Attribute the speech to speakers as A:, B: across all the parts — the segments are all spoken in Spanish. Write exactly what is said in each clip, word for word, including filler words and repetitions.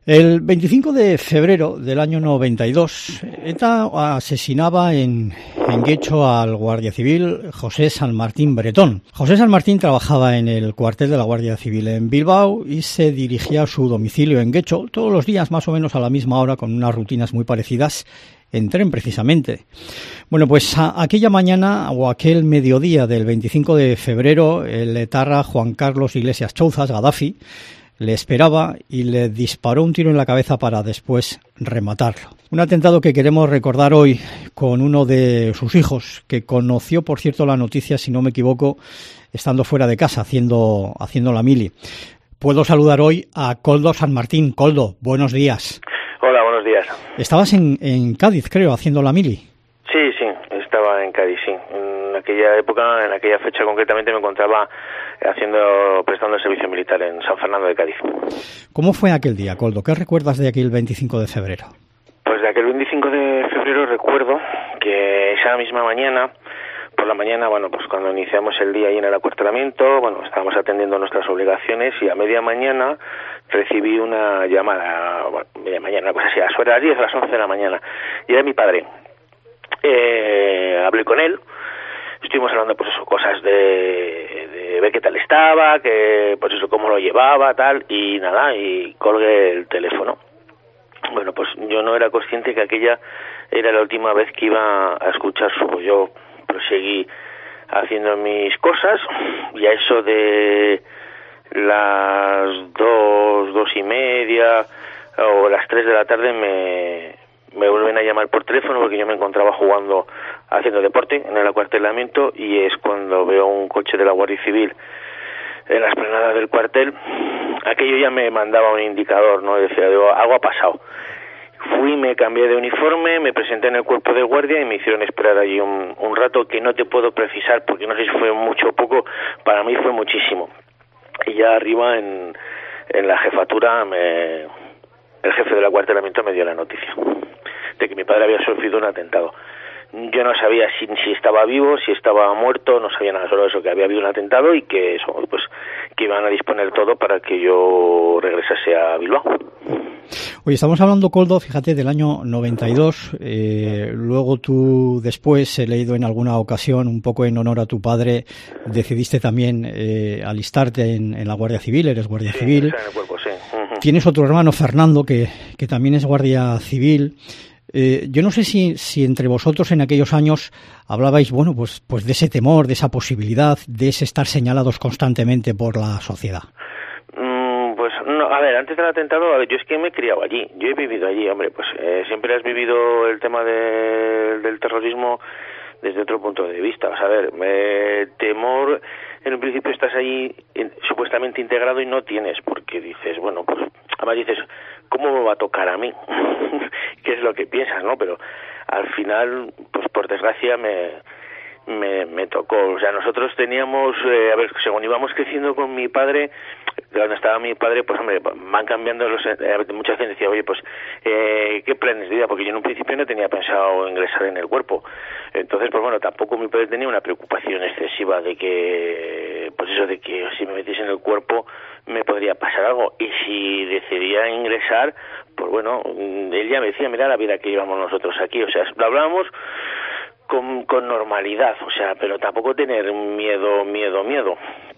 A: El veinticinco de febrero del año noventa y dos, ETA asesinaba en, en Guecho al guardia civil José San Martín Bretón. José San Martín trabajaba en el cuartel de la Guardia Civil en Bilbao y se dirigía a su domicilio en Guecho todos los días más o menos a la misma hora, con unas rutinas muy parecidas en tren precisamente. Bueno, pues a, aquella mañana o aquel mediodía del veinticinco de febrero, el etarra Juan Carlos Iglesias Chouzas, Gaddafi, le esperaba y le disparó un tiro en la cabeza para después rematarlo. Un atentado que queremos recordar hoy con uno de sus hijos, que conoció, por cierto, la noticia, si no me equivoco, estando fuera de casa, haciendo, haciendo la mili. Puedo saludar hoy a Koldo San Martín. Koldo, buenos días.
B: Hola, buenos días.
A: Estabas en, en Cádiz, creo, haciendo la mili.
B: Sí, sí, estaba en Cádiz, sí. En aquella época, en aquella fecha concretamente, me encontraba haciendo, prestando el servicio militar en San Fernando de Cádiz.
A: ¿Cómo fue aquel día, Koldo? ¿Qué recuerdas de aquel veinticinco de febrero?
B: Pues de aquel veinticinco de febrero recuerdo que esa misma mañana, por la mañana, bueno, pues cuando iniciamos el día ahí en el acuartelamiento, bueno, estábamos atendiendo nuestras obligaciones y a media mañana recibí una llamada, bueno, media mañana, una cosa así, a las diez, a las once de la mañana, y era mi padre. Eh, hablé con él, estuvimos hablando pues eso, cosas de, de ver qué tal estaba, que pues eso, cómo lo llevaba, tal, y nada, y colgué el teléfono. Bueno, pues yo no era consciente que aquella era la última vez que iba a escuchar su voz. Yo proseguí haciendo mis cosas y a eso de las dos, dos y media o las tres de la tarde me... me vuelven a llamar por teléfono porque yo me encontraba jugando, haciendo deporte en el acuartelamiento, y es cuando veo un coche de la Guardia Civil en la explanada del cuartel. Aquello ya me mandaba un indicador, ¿no? Decía, digo, algo ha pasado. Fui, me cambié de uniforme, me presenté en el cuerpo de guardia y me hicieron esperar allí un, un rato que no te puedo precisar porque no sé si fue mucho o poco, para mí fue muchísimo. Y ya arriba en, en la jefatura me... el jefe del acuartelamiento me dio la noticia de que mi padre había sufrido un atentado. Yo no sabía si, si estaba vivo, si estaba muerto, no sabía nada, solo eso, que había habido un atentado y que eso, pues que iban a disponer todo para que yo regresase a Bilbao.
A: Oye, estamos hablando, Koldo, fíjate, del año noventa y dos, eh, luego tú después, he leído en alguna ocasión, un poco en honor a tu padre, decidiste también eh, alistarte en, en la Guardia Civil, eres Guardia
B: sí,
A: Civil.
B: En el cuerpo, sí. Uh-huh.
A: Tienes otro hermano, Fernando, que, que también es Guardia Civil. Eh, yo no sé si, si entre vosotros en aquellos años hablabais, bueno, pues, pues de ese temor, de esa posibilidad, de ese estar señalados constantemente por la sociedad.
B: Mm, pues no, a ver, antes del atentado, a ver, yo es que me he criado allí, yo he vivido allí, hombre, pues eh, siempre has vivido el tema de, del terrorismo desde otro punto de vista. O sea, a ver, me, temor, en un principio estás ahí in, supuestamente integrado y no tienes, porque dices, bueno, pues además dices, ¿cómo me va a tocar a mí? ¿Qué es lo que piensas, no? Pero al final, pues por desgracia me me, me tocó. O sea, nosotros teníamos, eh, a ver, según íbamos creciendo con mi padre, donde estaba mi padre, pues hombre, van cambiando los, eh, muchas veces decía, oye, pues, eh, ¿qué planes de vida? Porque yo en un principio no tenía pensado ingresar en el cuerpo. Entonces, pues bueno, tampoco mi padre tenía una preocupación excesiva de que, pues eso, de que si me metiese en el cuerpo me podría pasar algo. Y si decidía ingresar, pues bueno, él ya me decía, mira la vida que llevamos nosotros aquí. O sea, lo hablábamos con, con normalidad, o sea, pero tampoco tener miedo, miedo, miedo.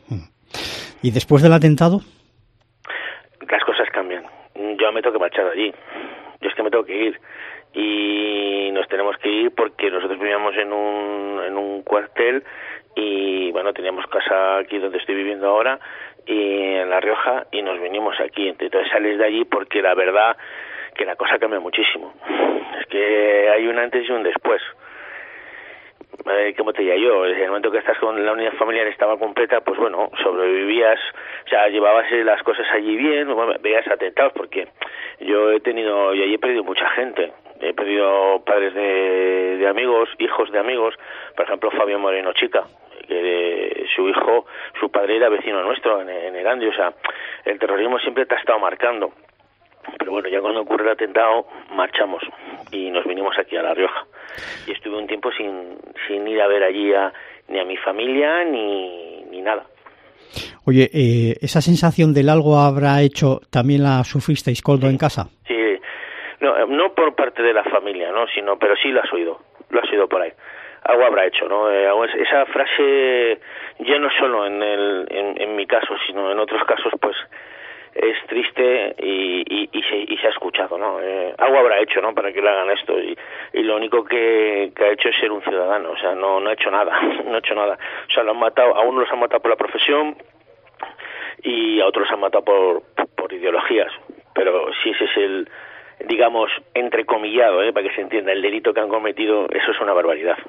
A: ¿Y después del atentado?
B: Las cosas cambian. Yo me tengo que marchar de allí. Yo es que me tengo que ir. Y nos tenemos que ir porque nosotros vivíamos en un, en un cuartel y, bueno, teníamos casa aquí donde estoy viviendo ahora, y en La Rioja, y nos vinimos aquí. Entonces sales de allí porque la verdad que la cosa cambia muchísimo. Es que hay un antes y un después. Eh, ¿Cómo te diría yo? En el momento que estás con la unidad familiar estaba completa, pues bueno, sobrevivías, o sea, llevabas las cosas allí bien, bueno, veías atentados, porque yo he tenido, y allí he perdido mucha gente, he perdido padres de, de amigos, hijos de amigos, por ejemplo Fabio Moreno Chica, que su hijo, su padre era vecino nuestro en, en Erandio. O sea, el terrorismo siempre te ha estado marcando. Pero bueno, ya cuando ocurre el atentado, marchamos y nos vinimos aquí a La Rioja. Y estuve un tiempo sin, sin ir a ver allí a, ni a mi familia ni, ni nada.
A: Oye, eh, ¿esa sensación del algo habrá hecho también la sufristeis, Koldo, en casa?
B: Sí, no, no por parte de la familia, no, sino, pero sí lo has oído, lo has oído por ahí. Algo habrá hecho, ¿no? Eh, esa frase, ya no solo en, el, en, en mi caso, sino en otros casos, pues es triste y, y, y, se, y se ha escuchado, ¿no? Eh, algo habrá hecho, ¿no? Para que le hagan esto y, y lo único que, que ha hecho es ser un ciudadano, o sea, no, no ha hecho nada, no ha hecho nada. O sea, lo han matado, a unos los han matado por la profesión y a otros los han matado por, por, por ideologías, pero si ese es el, digamos, entrecomillado, ¿eh? Para que se entienda, el delito que han cometido, eso es una barbaridad.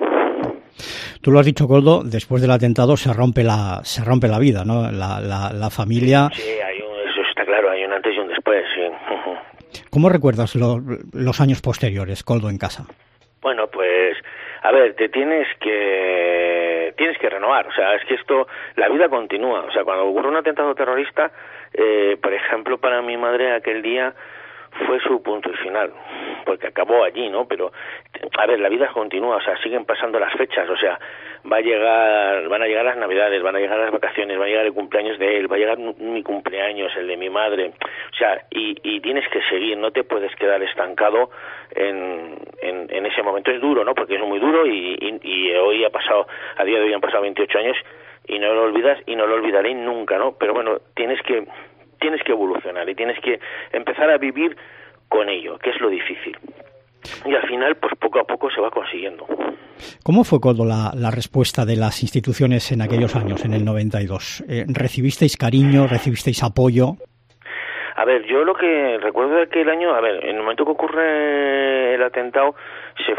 A: Tú lo has dicho, Koldo, después del atentado se rompe la se rompe la vida, ¿no? La, la, la familia...
B: Sí, hay un, eso está claro, hay un antes y un después, sí.
A: ¿Cómo recuerdas lo, los años posteriores, Koldo, en casa?
B: Bueno, pues, a ver, te tienes que tienes que renovar, o sea, es que esto, la vida continúa, o sea, cuando ocurre un atentado terrorista, eh, por ejemplo, para mi madre aquel día fue su punto y final, porque acabó allí, ¿no? Pero, a ver, la vida continúa, o sea, siguen pasando las fechas, o sea, va a llegar, van a llegar las navidades, van a llegar las vacaciones, va a llegar el cumpleaños de él, va a llegar mi cumpleaños, el de mi madre, o sea, y, y tienes que seguir, no te puedes quedar estancado en, en, en ese momento. Es duro, ¿no? Porque es muy duro y, y, y hoy ha pasado, a día de hoy han pasado veintiocho años y no lo olvidas y no lo olvidaré nunca, ¿no? Pero bueno, tienes que tienes que evolucionar y tienes que empezar a vivir con ello, que es lo difícil. Y al final, pues poco a poco se va consiguiendo.
A: ¿Cómo fue, Koldo, la, la respuesta de las instituciones en aquellos años, en el noventa y dos? Eh, ¿Recibisteis cariño, recibisteis apoyo?
B: A ver, yo lo que recuerdo de aquel año, a ver, en el momento que ocurre el atentado, se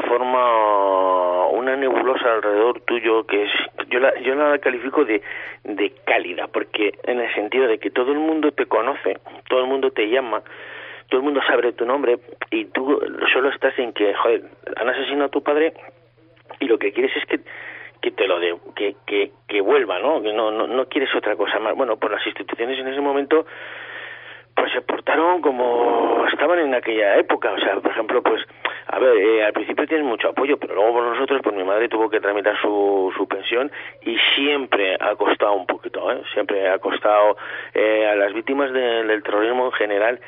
B: forma una nebulosa alrededor tuyo que es, yo la, yo la califico de, de cálida, porque en el sentido de que todo el mundo te conoce, todo el mundo te llama, todo el mundo sabe tu nombre y tú solo estás en que, joder, han asesinado a tu padre y lo que quieres es que que te lo de, que, que, que vuelva, ¿no? Que no, no, no quieres otra cosa más. Bueno, pues las instituciones en ese momento pues se portaron como estaban en aquella época, o sea, por ejemplo, pues, a ver, eh, al principio tienen mucho apoyo, pero luego por nosotros, pues mi madre tuvo que tramitar su, su pensión y siempre ha costado un poquito, ¿eh? Siempre ha costado eh, a las víctimas de, del terrorismo en general,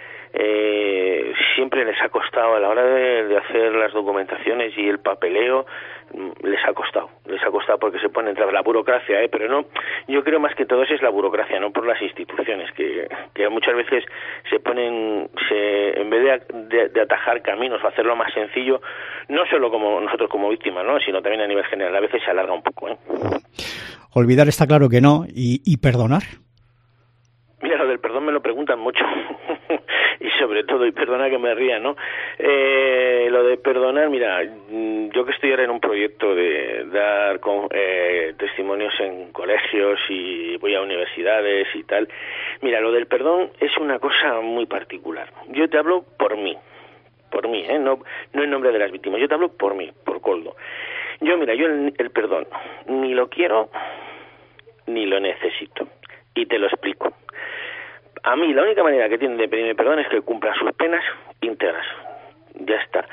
B: eh, siempre les ha costado a la hora de, de hacer las documentaciones y el papeleo, les ha costado, les ha costado porque se pone entre la burocracia, ¿eh? Pero no, yo creo más que todo eso es la burocracia, no por las instituciones, que, que muchas veces se ponen, se, en vez de, de, de atajar caminos o hacerlo más sencillo, no solo como nosotros como víctimas, ¿no? Sino también a nivel general, a veces se alarga un poco, ¿eh?
A: Olvidar está claro que no, y, y perdonar.
B: Mira, lo del perdón me lo preguntan mucho y sobre todo, y perdona que me ría, ¿no? Eh, lo de perdonar, mira, yo que estoy ahora en un proyecto de dar con, eh, testimonios en colegios y voy a universidades y tal, mira, lo del perdón es una cosa muy particular. Yo te hablo por mí, por mí, ¿eh? No, no en nombre de las víctimas, yo te hablo por mí, por Koldo. Yo, mira, yo el, el perdón ni lo quiero ni lo necesito, y te lo explico. A mí la única manera que tienen de pedirme perdón es que cumpla sus penas íntegras. Ya está.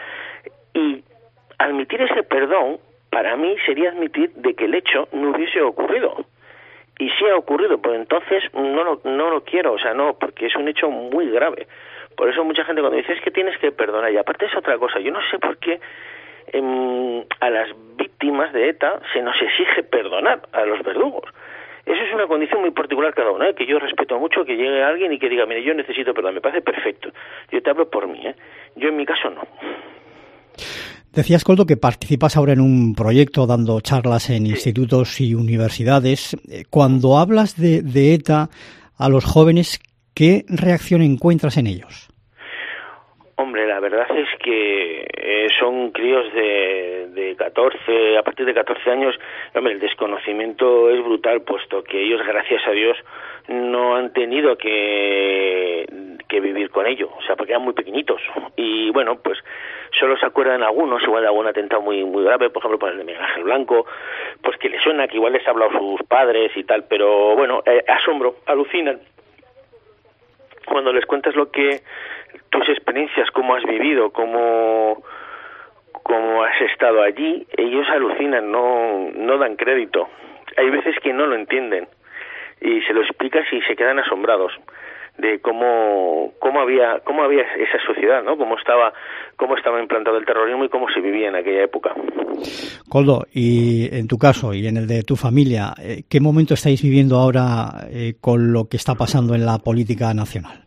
B: Y admitir ese perdón, para mí, sería admitir de que el hecho no hubiese ocurrido. Y si ha ocurrido, pues entonces no lo, no lo quiero, o sea, no, porque es un hecho muy grave. Por eso mucha gente cuando dice es que tienes que perdonar, y aparte es otra cosa, yo no sé por qué eh, a las víctimas de ETA se nos exige perdonar a los verdugos. Eso es una condición muy particular cada uno, ¿eh? Que yo respeto mucho, que llegue alguien y que diga, mire, yo necesito perdón, me parece perfecto. Yo te hablo por mí, ¿eh? Yo en mi caso no.
A: Decías, Koldo, que participas ahora en un proyecto dando charlas en sí. institutos y universidades. Cuando hablas de, de ETA a los jóvenes, ¿qué reacción encuentras en ellos?
B: Hombre, la verdad es que eh, son críos de, de catorce, a partir de catorce años, hombre, el desconocimiento es brutal, puesto que ellos, gracias a Dios, no han tenido que, que vivir con ello, o sea, porque eran muy pequeñitos. Y bueno, pues solo se acuerdan algunos, igual de algún atentado muy muy grave, por ejemplo, por el de Miguel Ángel Blanco, pues que les suena, que igual les ha hablado sus padres y tal, pero bueno, eh, asombro, alucinan. Cuando les cuentas lo que tus experiencias, cómo has vivido, cómo, cómo has estado allí, ellos alucinan, no, no dan crédito. Hay veces que no lo entienden. y se lo explicas y se quedan asombrados de cómo cómo había cómo había esa sociedad, ¿no? Cómo estaba cómo estaba implantado el terrorismo y cómo se vivía en aquella época.
A: Koldo, y en tu caso y en el de tu familia, ¿qué momento estáis viviendo ahora eh, con lo que está pasando en la política nacional?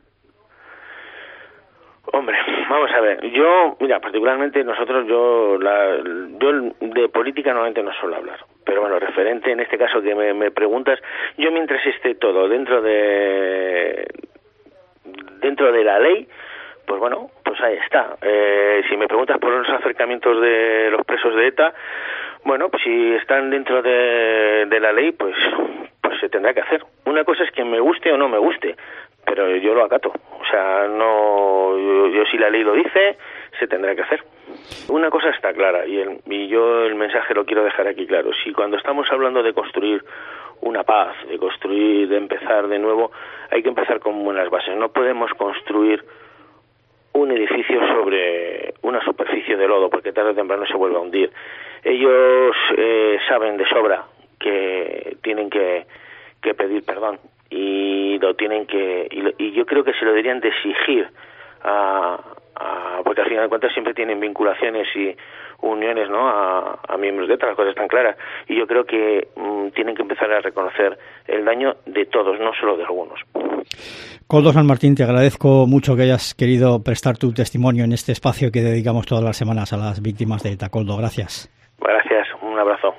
B: Hombre, vamos a ver, yo, mira, particularmente nosotros, yo, la, yo de política normalmente no suelo hablar, pero bueno, referente en este caso que me, me preguntas, yo mientras esté todo dentro de dentro de la ley, pues bueno, pues ahí está. Eh, si me preguntas por los acercamientos de los presos de ETA, bueno, pues si están dentro de, de la ley, pues pues se tendrá que hacer. Una cosa es que me guste o no me guste, pero yo lo acato. O sea, no, yo, yo si la ley lo dice, se tendrá que hacer. Una cosa está clara, y, el, y yo el mensaje lo quiero dejar aquí claro. Si cuando estamos hablando de construir una paz, de construir, de empezar de nuevo, hay que empezar con buenas bases. No podemos construir un edificio sobre una superficie de lodo, porque tarde o temprano se vuelve a hundir. Ellos eh, saben de sobra que tienen que, que pedir perdón, y lo tienen que y, lo, y yo creo que se lo deberían de exigir a, a, porque al final de cuentas siempre tienen vinculaciones y uniones, ¿no?, a, a miembros de ETA, las cosas están claras, y yo creo que mmm, tienen que empezar a reconocer el daño de todos, no solo de algunos.
A: Koldo San Martín, te agradezco mucho que hayas querido prestar tu testimonio en este espacio que dedicamos todas las semanas a las víctimas de ETA. Koldo, gracias.
B: Gracias, un abrazo.